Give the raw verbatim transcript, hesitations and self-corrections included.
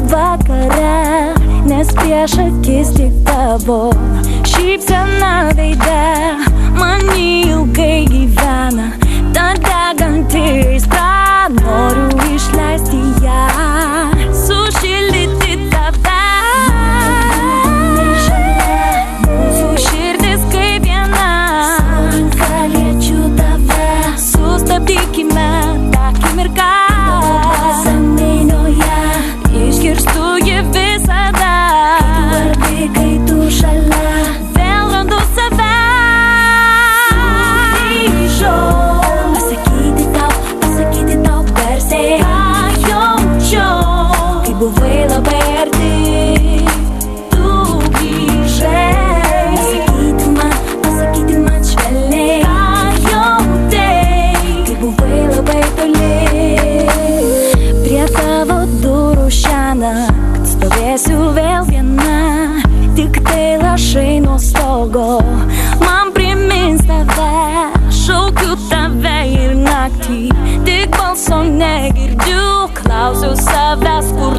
vakare, nes prieš akis tik tavo šypsena veide. Man ilgai gyvena ta deganti aistra, noriu išleisti ją, sušildyti tave. Mūsų širdis kaip viena, galėčiau tave. Sustabdykime tą akimirką, išgirstu jį visada, kai tu arti, kai tu šalia, vėl randu save. Sugrįžau pasakyti tau, pasakyti tau garsiai, ką jaučiau, kai buvai labai arti. Tu grįžai pasakyti man, pasakyti man švelniai, ką jautei, kai buvai labai toli. Prie tavo durų šiąnakt stovėsiu vėl viena, tik tai lašai nuo stogo man primins tave. Šaukiu tave ir naktį, tik balso negirdžiu, klausiu savęs, kur